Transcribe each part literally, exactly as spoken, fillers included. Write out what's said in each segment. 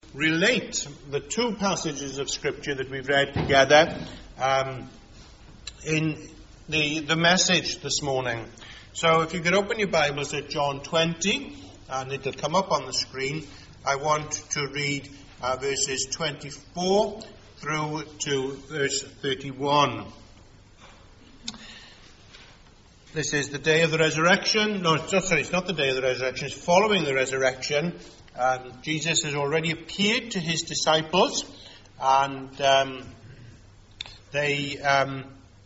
relate the two passages of Scripture that we've read together um, in the, the message this morning. So if you could open your Bibles at John twenty, and it'll come up on the screen. I want to read uh, verses twenty-four through to verse thirty-one. This is the day of the resurrection. No, it's not, sorry, it's not the day of the resurrection. It's following the resurrection. Um, Jesus has already appeared to his disciples, and um, they um,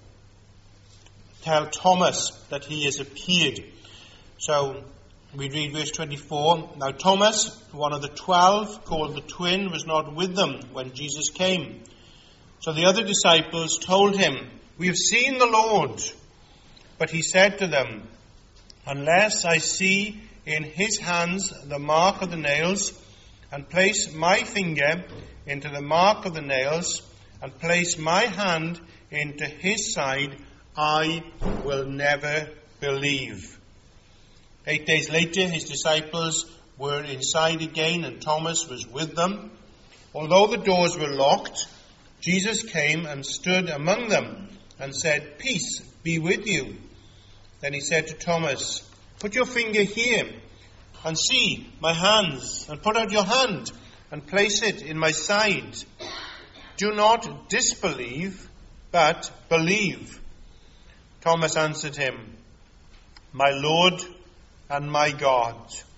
tell Thomas that he has appeared. So we read verse twenty-four. Now Thomas, one of the twelve, called the twin, was not with them when Jesus came. So the other disciples told him, "We have seen the Lord." But he said to them, "Unless I see in his hands the mark of the nails, and place my finger into the mark of the nails, and place my hand into his side, I will never believe." Eight days later, his disciples were inside again, and Thomas was with them. Although the doors were locked, Jesus came and stood among them and said, "Peace be with you." Then he said to Thomas, "Put your finger here and see my hands, and put out your hand and place it in my side. Do not disbelieve, but believe." Thomas answered him, "My Lord and my God."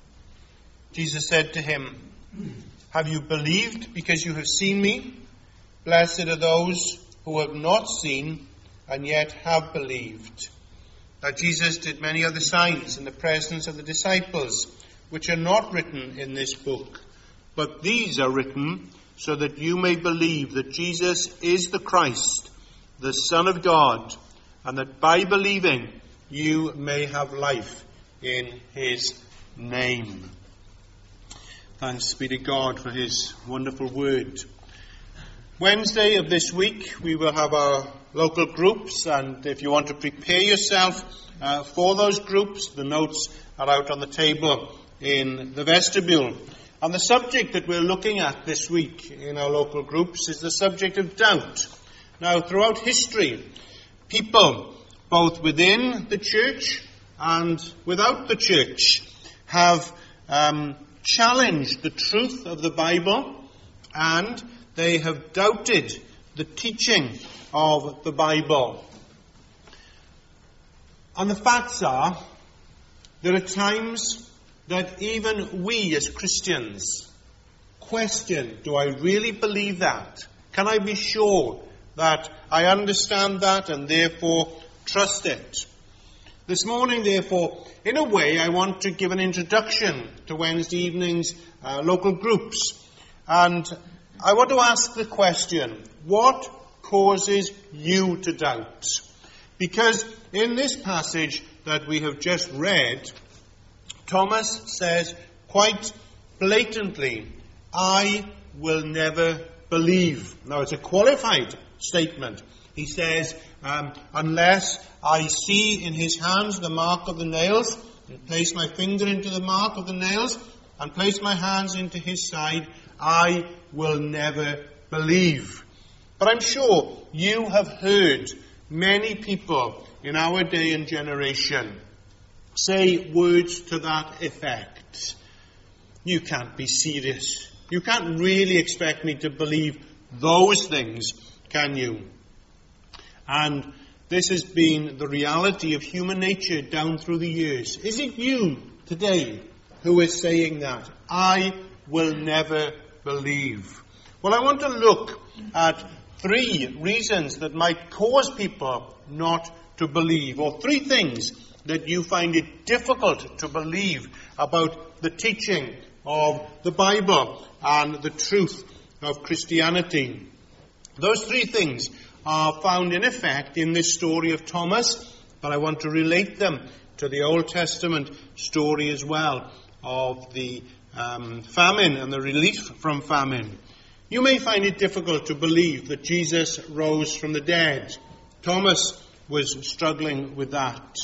Jesus said to him, "Have you believed because you have seen me? Blessed are those who have not seen and yet have believed." Now Jesus did many other signs in the presence of the disciples, which are not written in this book. But these are written so that you may believe that Jesus is the Christ, the Son of God, and that by believing you may have life in his name. Thanks be to God for his wonderful word. Wednesday of this week we will have our local groups, and if you want to prepare yourself uh, for those groups, the notes are out on the table in the vestibule. And the subject that we're looking at this week in our local groups is the subject of doubt. Now, throughout history, people, both within the church and without the church, have um, challenged the truth of the Bible, and they have doubted the teaching of the Bible. And the facts are, there are times that even we as Christians question, do I really believe that? Can I be sure that I understand that and therefore trust it? This morning, therefore, in a way, I want to give an introduction to Wednesday evening's uh, local groups. And I want to ask the question, what causes you to doubt? Because in this passage that we have just read, Thomas says quite blatantly, "I will never believe." Now, it's a qualified statement. He says, um, unless I see in his hands the mark of the nails, and place my finger into the mark of the nails, and place my hands into his side, I will never believe. But I'm sure you have heard many people in our day and generation say words to that effect. You can't be serious. You can't really expect me to believe those things, can you? And this has been the reality of human nature down through the years. Is it you today who is saying that? I will never believe. Well, I want to look at three reasons that might cause people not to believe, or three things that you find it difficult to believe about the teaching of the Bible and the truth of Christianity. Those three things are found in effect in this story of Thomas, but I want to relate them to the Old Testament story as well of the um, famine and the relief from famine. You may find it difficult to believe that Jesus rose from the dead. Thomas was struggling with that.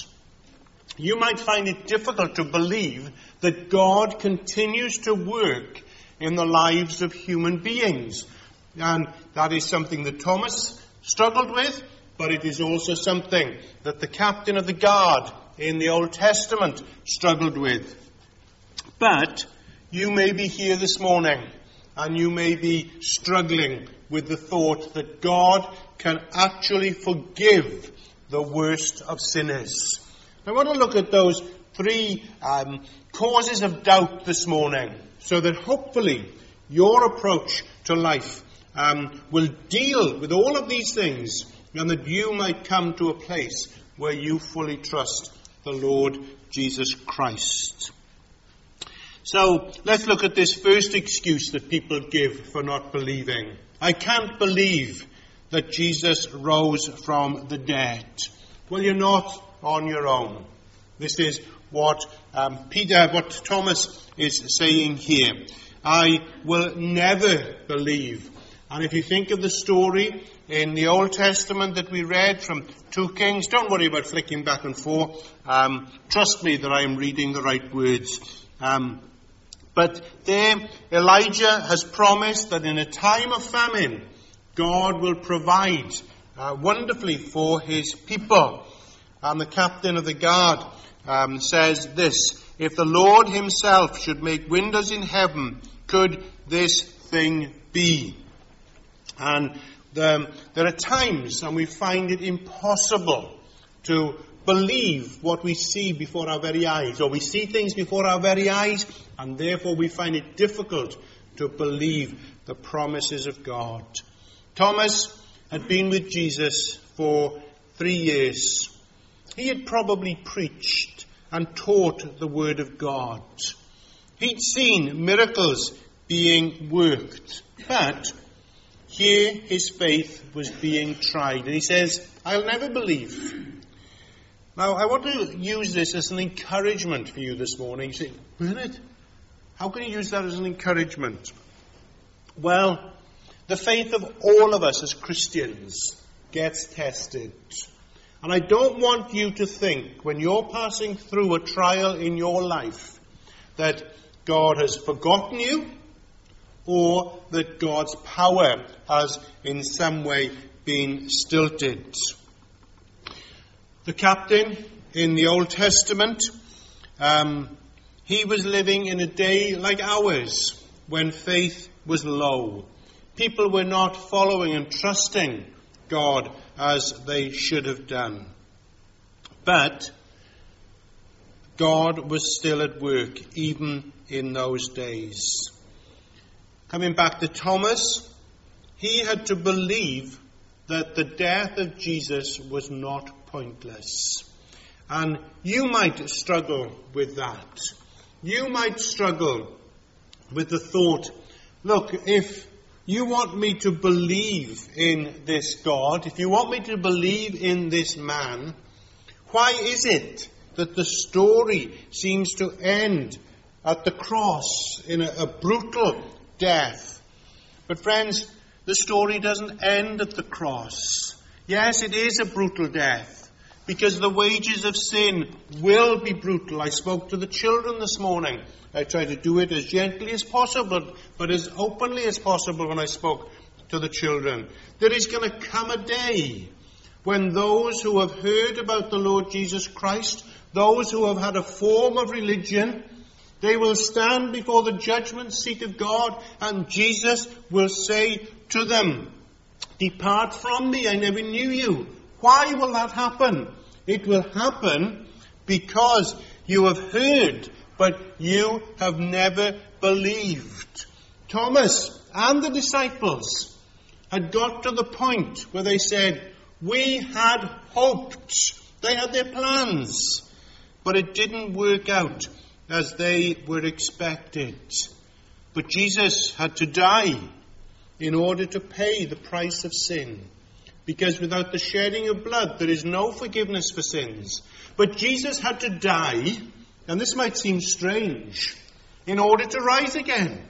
You might find it difficult to believe that God continues to work in the lives of human beings. And that is something that Thomas struggled with, but it is also something that the captain of the guard in the Old Testament struggled with. But you may be here this morning, and you may be struggling with the thought that God can actually forgive the worst of sinners. I want to look at those three um, causes of doubt this morning, so that hopefully your approach to life um, will deal with all of these things, and that you might come to a place where you fully trust the Lord Jesus Christ. So let's look at this first excuse that people give for not believing. I can't believe that Jesus rose from the dead. Well, you're not on your own. This is what um, Peter, what Thomas is saying here. I will never believe. And if you think of the story in the Old Testament that we read from two Kings, don't worry about flicking back and forth. Um, trust me that I am reading the right words. Um, but there, Elijah has promised that in a time of famine, God will provide uh, wonderfully for his people. And the captain of the guard um, says this: if the Lord himself should make windows in heaven, could this thing be? And the, there are times, and we find it impossible to believe what we see before our very eyes, or we see things before our very eyes, and therefore we find it difficult to believe the promises of God. Thomas had been with Jesus for three years. He had probably preached and taught the word of God. He'd seen miracles being worked, but here his faith was being tried. And he says, I'll never believe. Now, I want to use this as an encouragement for you this morning. You say, Bernard, how can you use that as an encouragement? Well, the faith of all of us as Christians gets tested. And I don't want you to think, when you're passing through a trial in your life, that God has forgotten you, or that God's power has in some way been stilted. The captain in the Old Testament, um, he was living in a day like ours, when faith was low. People were not following and trusting God as they should have done. But God was still at work, even in those days. Coming back to Thomas, he had to believe that the death of Jesus was not pointless. And you might struggle with that. You might struggle with the thought, look, if you want me to believe in this God, if you want me to believe in this man, why is it that the story seems to end at the cross in a, a brutal death? But friends, the story doesn't end at the cross. Yes, it is a brutal death, because the wages of sin will be brutal. I spoke to the children this morning. I tried to do it as gently as possible, but as openly as possible when I spoke to the children. There is going to come a day when those who have heard about the Lord Jesus Christ, those who have had a form of religion, they will stand before the judgment seat of God, and Jesus will say to them, depart from me, I never knew you. Why will that happen? It will happen because you have heard, but you have never believed. Thomas and the disciples had got to the point where they said, we had hoped. They had their plans, but it didn't work out as they were expected. But Jesus had to die in order to pay the price of sin, because without the shedding of blood there is no forgiveness for sins. But Jesus had to die, and this might seem strange, in order to rise again,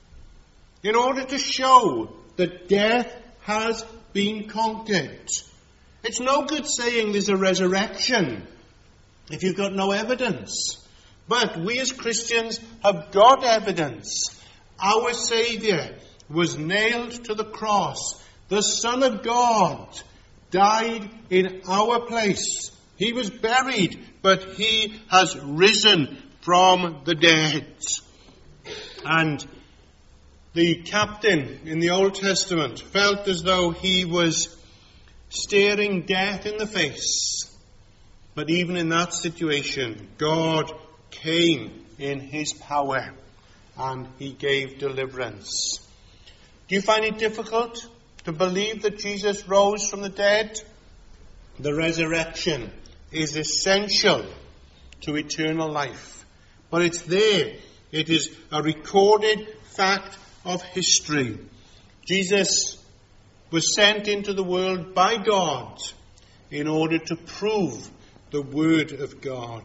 in order to show that death has been conquered. It's no good saying there's a resurrection if you've got no evidence. But we as Christians have got evidence. our Saviour, was nailed to the cross. The Son of God died in our place. He was buried, but he has risen from the dead. And the captain in the Old Testament felt as though he was staring death in the face. But even in that situation, God came in his power and he gave deliverance. Do you find it difficult to believe that Jesus rose from the dead? The resurrection is essential to eternal life. But it's there. It is a recorded fact of history. Jesus was sent into the world by God in order to prove the Word of God.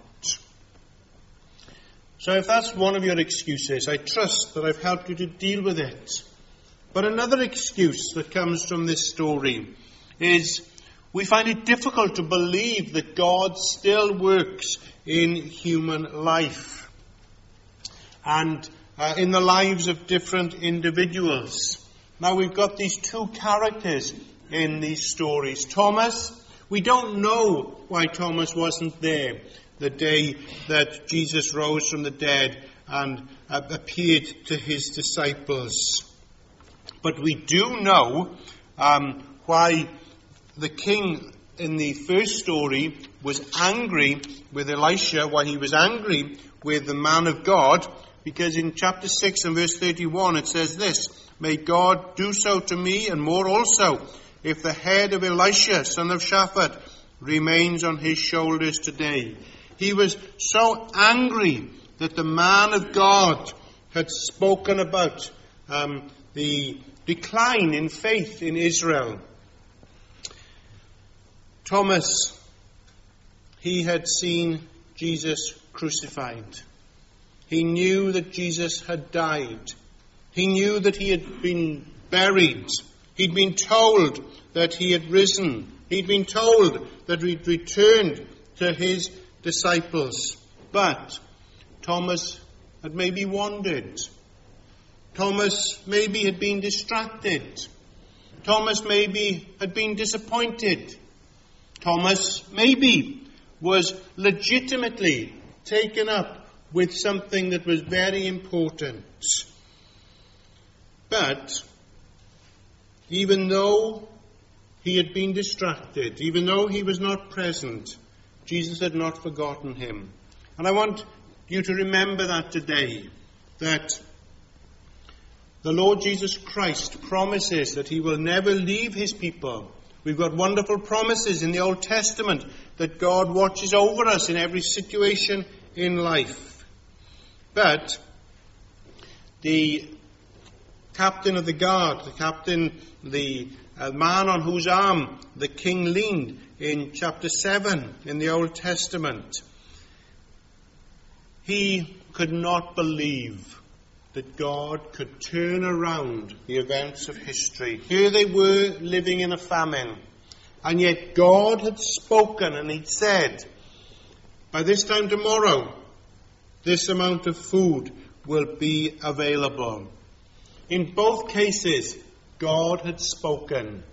So if that's one of your excuses, I trust that I've helped you to deal with it. But another excuse that comes from this story is we find it difficult to believe that God still works in human life and uh, in the lives of different individuals. Now we've got these two characters in these stories. Thomas, we don't know why Thomas wasn't there the day that Jesus rose from the dead and uh, appeared to his disciples. But we do know um, why the king in the first story was angry with Elisha, why he was angry with the man of God, because in chapter six and verse thirty-one it says this, "May God do so to me and more also, if the head of Elisha, son of Shaphat, remains on his shoulders today." He was so angry that the man of God had spoken about um, the decline in faith in Israel. Thomas, he had seen Jesus crucified. He knew that Jesus had died. He knew that he had been buried. He'd been told that he had risen. He'd been told that he'd returned to his disciples. But Thomas had maybe wandered. Thomas maybe had been distracted. Thomas maybe had been disappointed. Thomas maybe was legitimately taken up with something that was very important. But even though he had been distracted, even though he was not present, Jesus had not forgotten him. And I want you to remember that today, that the Lord Jesus Christ promises that he will never leave his people. We've got wonderful promises in the Old Testament that God watches over us in every situation in life. But the captain of the guard, the captain, the uh, man on whose arm the king leaned in chapter seven in the Old Testament, he could not believe that God could turn around the events of history. Here they were living in a famine, and yet God had spoken and he'd said, by this time tomorrow, this amount of food will be available. In both cases, God had spoken.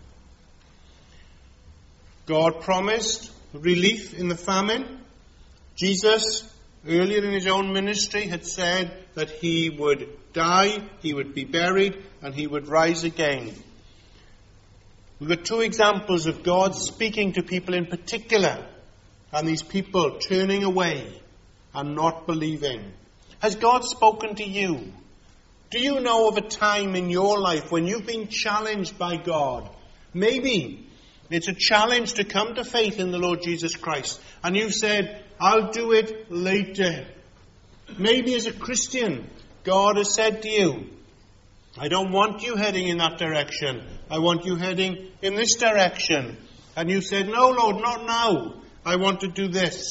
God promised relief in the famine. Jesus, earlier in his own ministry, had said that he would die, he would be buried, and he would rise again. We've got two examples of God speaking to people in particular, and these people turning away and not believing. Has God spoken to you? Do you know of a time in your life when you've been challenged by God? Maybe it's a challenge to come to faith in the Lord Jesus Christ, and you've said, I'll do it later. Maybe as a Christian, God has said to you, I don't want you heading in that direction. I want you heading in this direction. And you said, no, Lord, not now. I want to do this.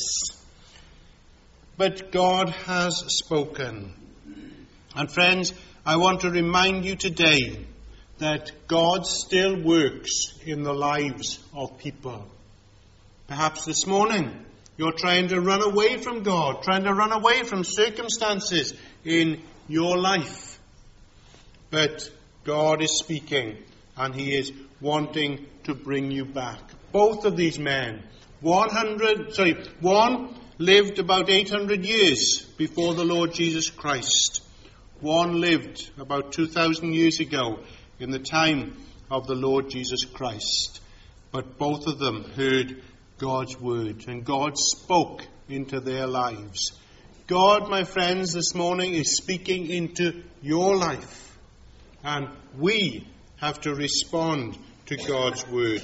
But God has spoken. And friends, I want to remind you today that God still works in the lives of people. Perhaps this morning you're trying to run away from God, trying to run away from circumstances in your life. But God is speaking, and he is wanting to bring you back. Both of these men, one hundred, sorry, one lived about eight hundred years before the Lord Jesus Christ. One lived about two thousand years ago in the time of the Lord Jesus Christ. But both of them heard God's word, and God spoke into their lives. God, my friends, this morning is speaking into your life, and we have to respond to God's word.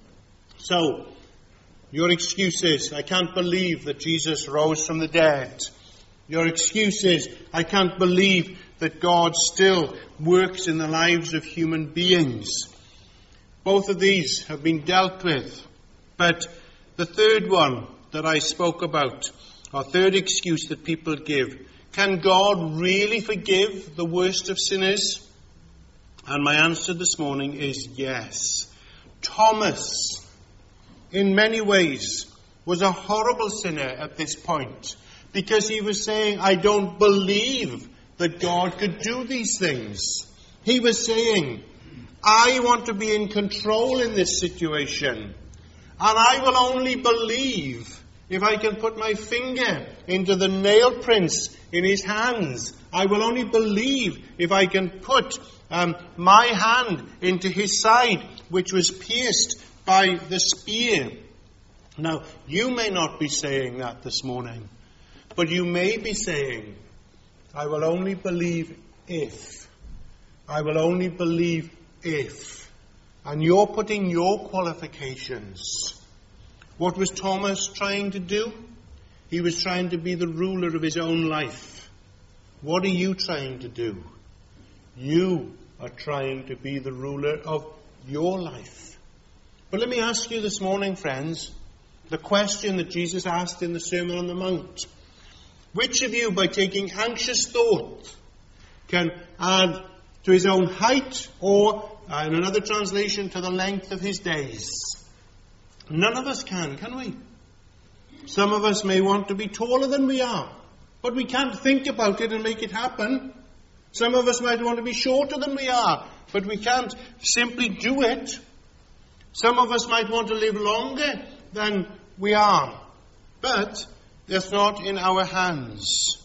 So, your excuse is, I can't believe that Jesus rose from the dead. Your excuse is, I can't believe that God still works in the lives of human beings. Both of these have been dealt with. But the third one that I spoke about, or third excuse that people give, can God really forgive the worst of sinners? And my answer this morning is yes. Thomas, in many ways, was a horrible sinner at this point, because he was saying, I don't believe that God could do these things. He was saying, I want to be in control in this situation, and I will only believe if I can put my finger into the nail prints in his hands. I will only believe if I can put um, my hand into his side, which was pierced by the spear. Now, you may not be saying that this morning, but you may be saying, I will only believe if. I will only believe if. And you're putting your qualifications. What was Thomas trying to do? He was trying to be the ruler of his own life. What are you trying to do? You are trying to be the ruler of your life. But let me ask you this morning, friends, the question that Jesus asked in the Sermon on the Mount. Which of you, by taking anxious thought, can add to his own height, or, uh, in another translation, to the length of his days? None of us can, can we? Some of us may want to be taller than we are, but we can't think about it and make it happen. Some of us might want to be shorter than we are, but we can't simply do it. Some of us might want to live longer than we are, but that's not in our hands.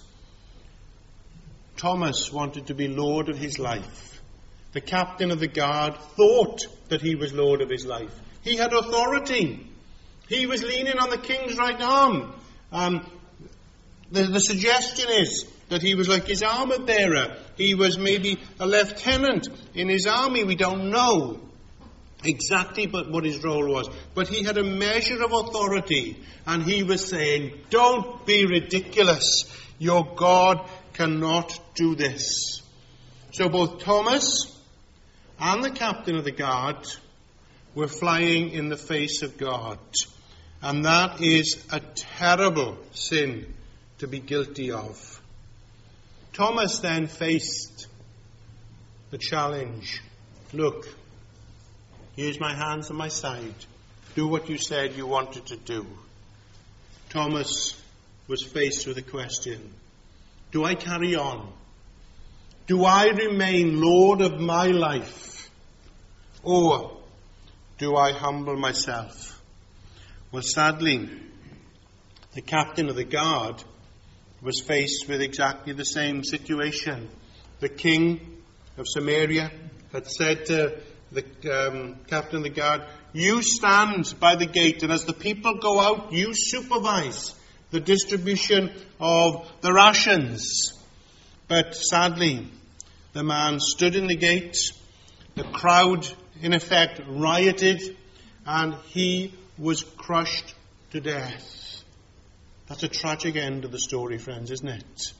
Thomas wanted to be Lord of his life. The captain of the guard thought that he was Lord of his life. He had authority. He was leaning on the king's right arm. Um, the, the suggestion is that he was like his armor bearer. He was maybe a lieutenant in his army. We don't know exactly but what his role was. But he had a measure of authority. And he was saying, don't be ridiculous. Your God cannot do this. So both Thomas and the captain of the guard were flying in the face of God. And that is a terrible sin to be guilty of. Thomas then faced the challenge. Look, here's my hands and my side. Do what you said you wanted to do. Thomas was faced with a question. Do I carry on? Do I remain Lord of my life? Or do I humble myself? Well, sadly, the captain of the guard was faced with exactly the same situation. The king of Samaria had said to the um, captain of the guard, you stand by the gate, and as the people go out, you supervise the distribution of the rations. But sadly, the man stood in the gate, the crowd in effect rioted, and he was crushed to death. That's a tragic end of the story, friends, isn't it?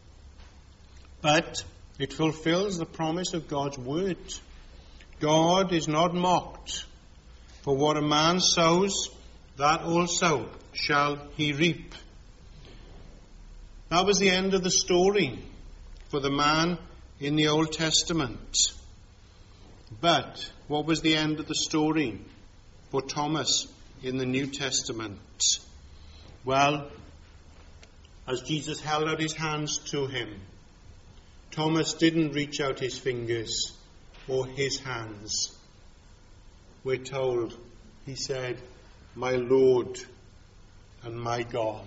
But it fulfills the promise of God's word. God is not mocked. For what a man sows, that also shall he reap. That was the end of the story for the man in the Old Testament. But what was the end of the story for Thomas in the New Testament? Well, as Jesus held out his hands to him, Thomas didn't reach out his fingers or his hands. We're told he said, "My Lord and my God."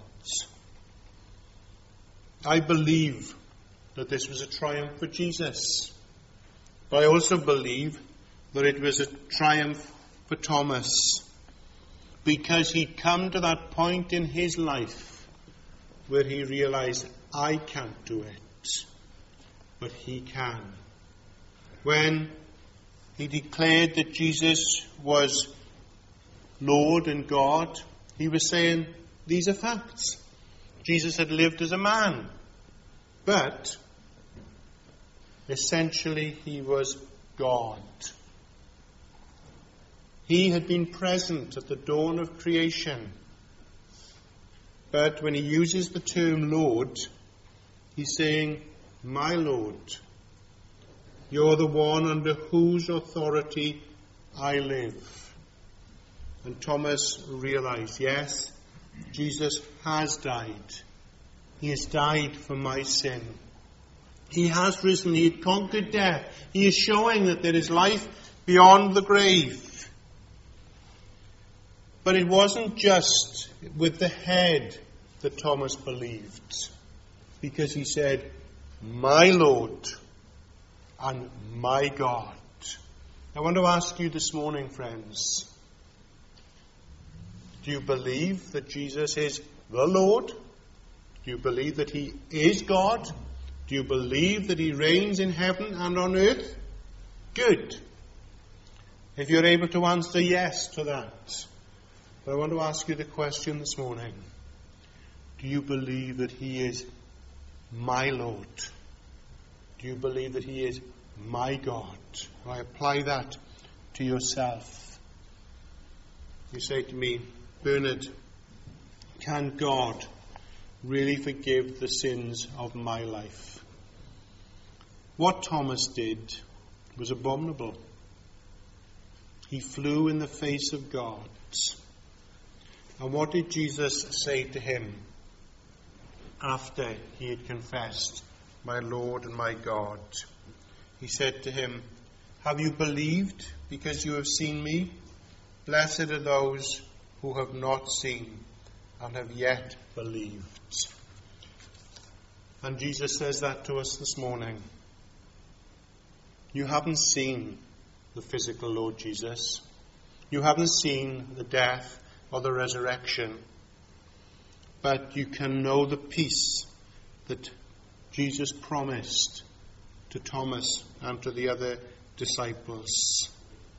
I believe that this was a triumph for Jesus. But I also believe that it was a triumph for Thomas, because he'd come to that point in his life where he realized, I can't do it, but he can. When he declared that Jesus was Lord and God, he was saying, these are facts. Jesus had lived as a man, but essentially he was God. He had been present at the dawn of creation. But when he uses the term Lord, he's saying, my Lord, you're the one under whose authority I live. And Thomas realized, yes, Jesus has died. He has died for my sin. He has risen. He had conquered death. He is showing that there is life beyond the grave. But it wasn't just with the head that Thomas believed, because he said, my Lord and my God. I want to ask you this morning, friends, do you believe that Jesus is the Lord? Do you believe that he is God? Do you believe that he reigns in heaven and on earth? Good. If you're able to answer yes to that. But I want to ask you the question this morning. Do you believe that he is my Lord? Do you believe that he is my God? I apply that to yourself. You say to me, Bernard, can God really forgive the sins of my life? What Thomas did was abominable. He flew in the face of God. And what did Jesus say to him after he had confessed, my Lord and my God? He said to him, have you believed because you have seen me? Blessed are those who have not seen and have yet believed. And Jesus says that to us this morning. You haven't seen the physical Lord Jesus. You haven't seen the death or the resurrection. But you can know the peace that Jesus promised to Thomas and to the other disciples.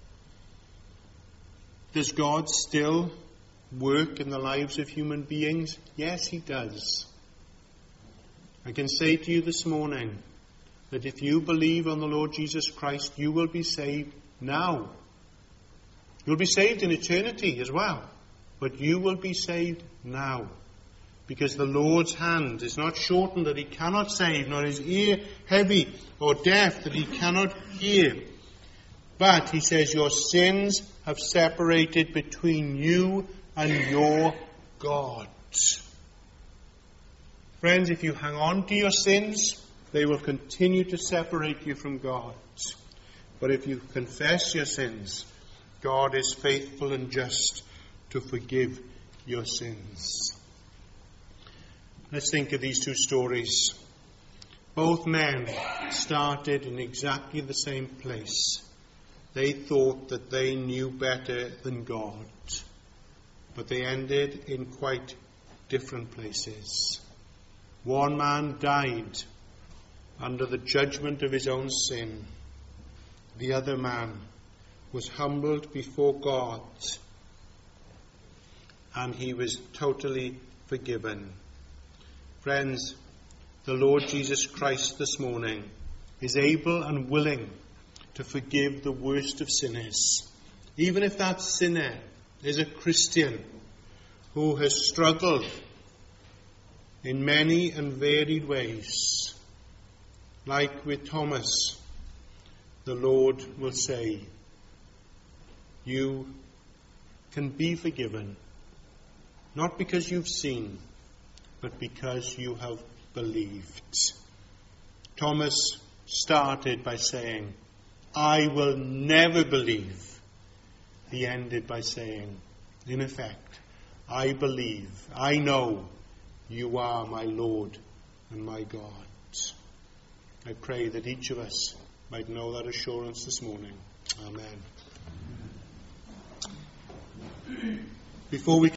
Does God still work in the lives of human beings? Yes, he does. I can say to you this morning that if you believe on the Lord Jesus Christ, you will be saved now. You'll be saved in eternity as well. But you will be saved now. Because the Lord's hand is not shortened that he cannot save, nor his ear heavy or deaf that he cannot hear. But he says, your sins have separated between you and your God. Friends, if you hang on to your sins, they will continue to separate you from God. But if you confess your sins, God is faithful and just to forgive your sins. Let's think of these two stories. Both men started in exactly the same place. They thought that they knew better than God, but they ended in quite different places. One man died under the judgment of his own sin. The other man was humbled before God, and he was totally forgiven. Friends, the Lord Jesus Christ this morning is able and willing to forgive the worst of sinners, even if that sinner is a Christian who has struggled in many and varied ways. Like with Thomas, the Lord will say, you can be forgiven, not because you've seen, but because you have believed. Thomas started by saying, I will never believe. He ended by saying, in effect, I believe, I know you are my Lord and my God. I pray that each of us might know that assurance this morning. Amen. Before we